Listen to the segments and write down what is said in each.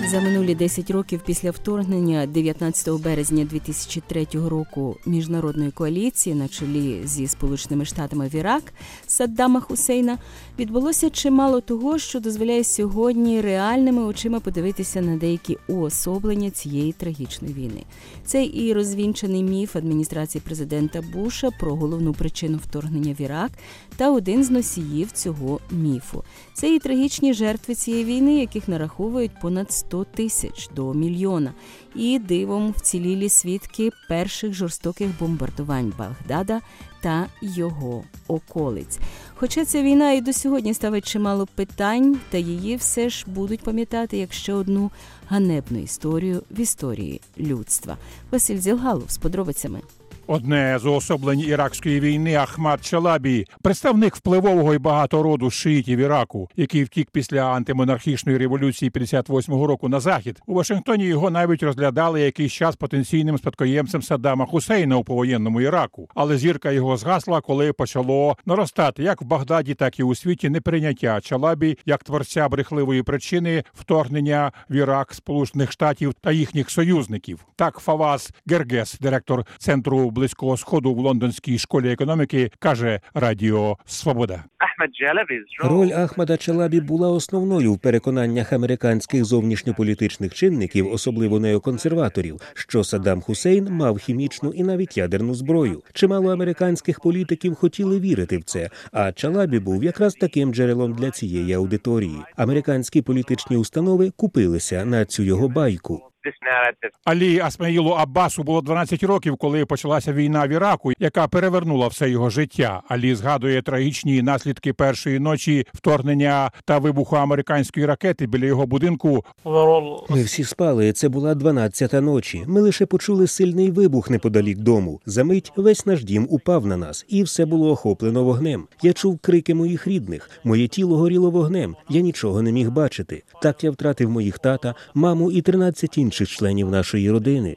За минулі 10 років після вторгнення 19 березня 2003 року міжнародної коаліції на чолі зі Сполученими Штатами в Ірак Саддама Хусейна відбулося чимало того, що дозволяє сьогодні реальними очима подивитися на деякі уособлення цієї трагічної війни. Це і розвінчаний міф адміністрації президента Буша про головну причину вторгнення в Ірак та один з носіїв цього міфу. Це і трагічні жертви цієї війни, яких нараховують понад 100 тисяч до мільйона. І дивом вцілілі свідки перших жорстоких бомбардувань Багдада та його околиць. Хоча ця війна і до сьогодні ставить чимало питань, та її все ж будуть пам'ятати як ще одну ганебну історію в історії людства. Василь Зілгалов з подробицями. Одне з уособлень іракської війни Ахмад Чалабі, представник впливового і багатого роду шиїтів Іраку, який втік після антимонархічної революції 58-го року на захід. У Вашингтоні його навіть розглядали якийсь час потенційним спадкоємцем Саддама Хусейна у повоєнному Іраку. Але зірка його згасла, коли почало наростати як в Багдаді, так і у світі неприйняття Чалабі як творця брехливої причини вторгнення в Ірак Сполучених Штатів та їхніх союзників. Так Фаваз Гергес, директор Центру Близького Сходу в Лондонській школі економіки, каже Радіо Свобода. Роль Ахмада Чалабі була основною в переконаннях американських зовнішньополітичних чинників, особливо неоконсерваторів, що Саддам Хусейн мав хімічну і навіть ядерну зброю. Чимало американських політиків хотіли вірити в це, а Чалабі був якраз таким джерелом для цієї аудиторії. Американські політичні установи купилися на цю його байку. Алі Асмаїлу Аббасу було 12 років, коли почалася війна в Іраку, яка перевернула все його життя. Алі згадує трагічні наслідки першої ночі вторгнення та вибуху американської ракети біля його будинку. Ми всі спали, це була 12-та ночі. Ми лише почули сильний вибух неподалік дому. Замить весь наш дім упав на нас, і все було охоплено вогнем. Я чув крики моїх рідних, моє тіло горіло вогнем, я нічого не міг бачити. Так я втратив моїх тата, маму і 13 інших членів нашої родини.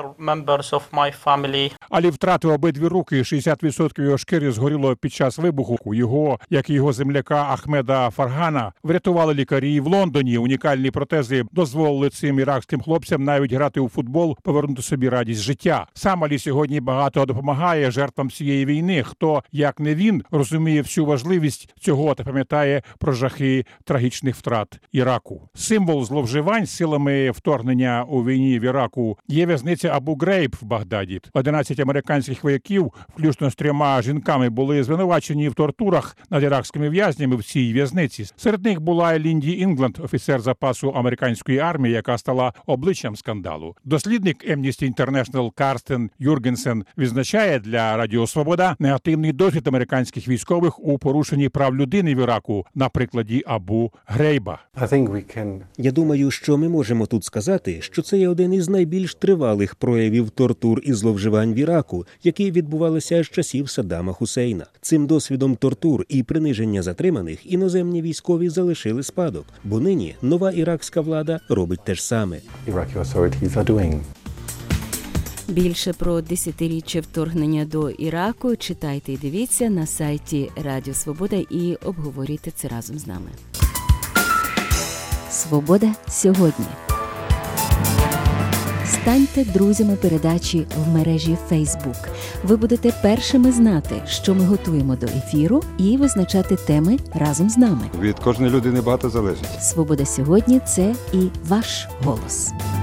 Алі втратив обидві руки, 60% його шкіри згоріло під час вибуху. Його, як і його земляка Ахмеда Фаргана, врятували лікарі в Лондоні. Унікальні протези дозволили цим іракським хлопцям навіть грати у футбол, повернути собі радість життя. Сам Алі сьогодні багато допомагає жертвам цієї війни. Хто, як не він, розуміє всю важливість цього та пам'ятає про жахи трагічних втрат Іраку. Символ зловживань силами вторгнення у війні в Іраку є в'язниця Абу-Грейб в Багдаді. 11 американських вояків, включно з 3 жінками, були звинувачені в тортурах над іракськими в'язнями в цій в'язниці. Серед них була Лінді Інгланд, офіцер запасу американської армії, яка стала обличчям скандалу. Дослідник Amnesty International Карстен Юргенсен відзначає для Радіо Свобода негативний досвід американських військових у порушенні прав людини в Іраку на прикладі Абу-Грейба. Я думаю, що ми можемо тут сказати, що це є один із найбільш тривалих проявів тортур і зловживань в Іраку, які відбувалися з часів Саддама Хусейна. Цим досвідом тортур і приниження затриманих іноземні військові залишили спадок, бо нині нова іракська влада робить те ж саме. Більше про 10-річчя вторгнення до Іраку читайте і дивіться на сайті Радіо Свобода і обговорюйте це разом з нами. Свобода сьогодні. Станьте друзями передачі в мережі Facebook. Ви будете першими знати, що ми готуємо до ефіру, і визначати теми разом з нами. Від кожної людини багато залежить. Свобода сьогодні – це і ваш голос.